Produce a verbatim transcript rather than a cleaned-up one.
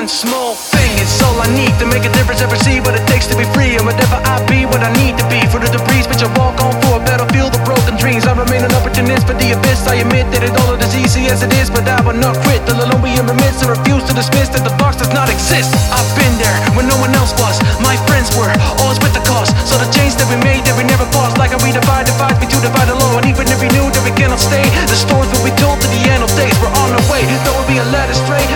small thing, it's all I need to make a difference. Ever see what it takes to be free, and whatever I be, what I need to be for the debris, which I walk on for a battlefield of broken dreams. I remain an opportunist for the abyss. I admit that it all is as easy as it is, but I will not quit till alone we in the midst. I refuse to dismiss that the box does not exist. I've been there when no one else was. My friends were always with the cause, so the change that we made, that we never paused. Like how we divide, divide, we do divide alone. And even if we knew that we cannot stay, the stories will be told to the end of days. We're on our way, though we'll be a led astray.